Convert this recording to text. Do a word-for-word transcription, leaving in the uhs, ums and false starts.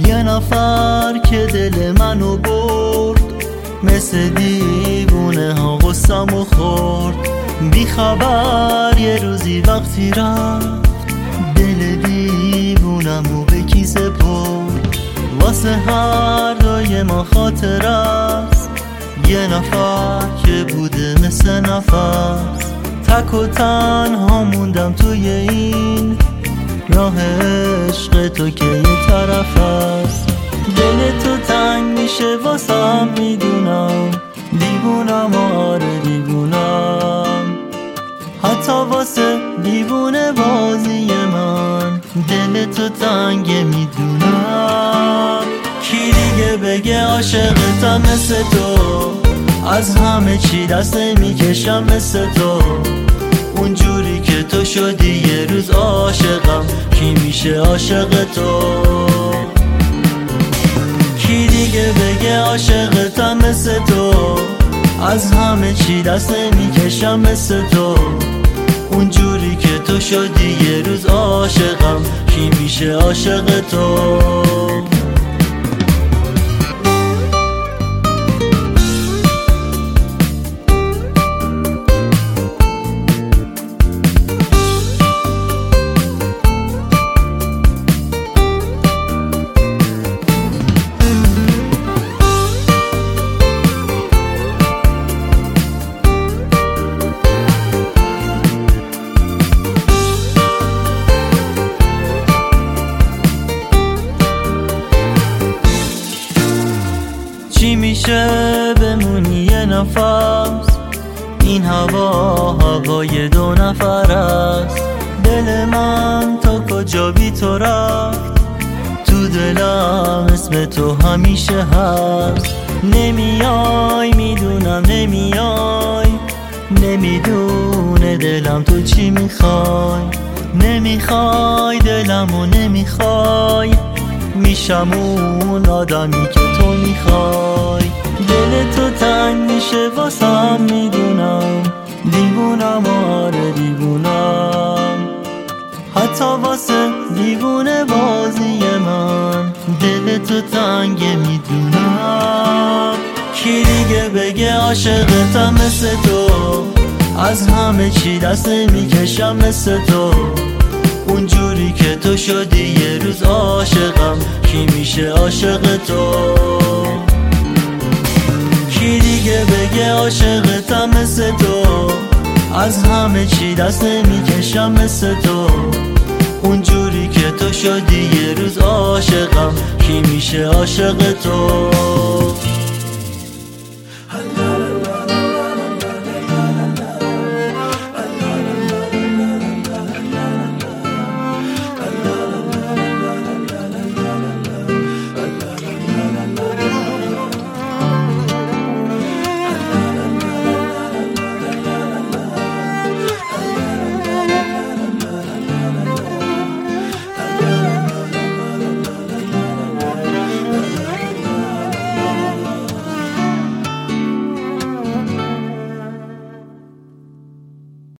یه نفر که دل منو برد، مثل دیوونه ها غصه‌مو خورد. بی خبر یه روزی وقتی رفت، دل دیوونمو به کی سپرد. واسه هر دوی ما خاطر است، یه نفر که بوده مثل نفس. تک و تنها موندم توی این راه عشق تو که یه طرف است. دل تو تنگ میشه واسم میدونم، دیوونم آره دیوونم. حتی واسه دیوونه بازی من دل تو تنگ میدونم. کی دیگه بگه عاشقتم مثل تو، از همه چی دست میکشم مثل تو. اونجوری که تو شدی یه روز عاشقم، کی میشه عاشق تو؟ کی دیگه بگه عاشقتم مثل تو، از همه چی دست میکشم مثل تو. اونجوری که تو شدی یه روز عاشقم، کی میشه عاشق تو؟ چی میشه بمونی یه نفس، این هوا هوای دو نفر است. دل من تا کجا بی تو رفت، تو دلم اسم تو همیشه هست. نمیای میدونم نمیای، نمیدونه دلم تو چی میخوای. نمیخوای دلمو نمیخوای، میشم اون آدمی که تو میخوای. دل تو تنگ میشه واسم میدونم، دیوونم آره دیوونم. حتی واسه دیوونه بازی من دل تو تنگ میدونم. کی دیگه بگه عاشقتم مثل تو، از همه چی دست میکشم مثل تو. اونجوری که تو شدی یه روز عاشقم، کی میشه عاشق تو؟ کی دیگه بگه عاشقتم مثل تو، از همه چی دست میکشم مثل تو. اونجوری که تو شدی یه روز عاشقم، کی میشه عاشق تو؟